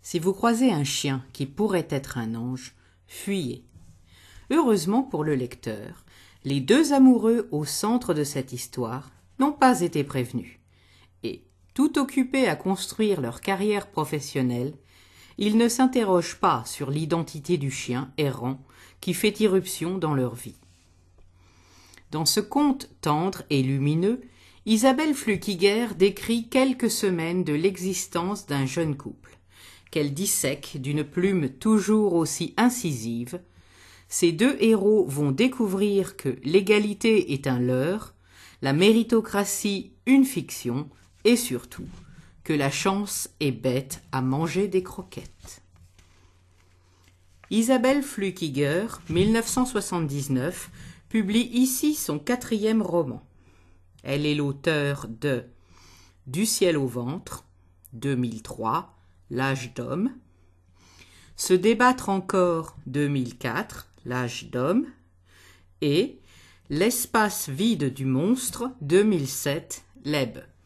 Si vous croisez un chien qui pourrait être un ange, fuyez. Heureusement pour le lecteur, les deux amoureux au centre de cette histoire n'ont pas été prévenus. Et, tout occupés à construire leur carrière professionnelle, ils ne s'interrogent pas sur l'identité du chien errant qui fait irruption dans leur vie. Dans ce conte tendre et lumineux, Isabelle Flückiger décrit quelques semaines de l'existence d'un jeune couple, qu'elle dissèque d'une plume toujours aussi incisive. Ces deux héros vont découvrir que l'égalité est un leurre, la méritocratie une fiction, et surtout que la chance est bête à manger des croquettes. Isabelle Flückiger, 1979, publie ici son 4e roman. Elle est l'auteure de Du ciel au ventre, 2003, L'âge d'homme, Se débattre encore, 2004, L'âge d'homme, et L'espace vide du monstre, 2007, L'Ebb.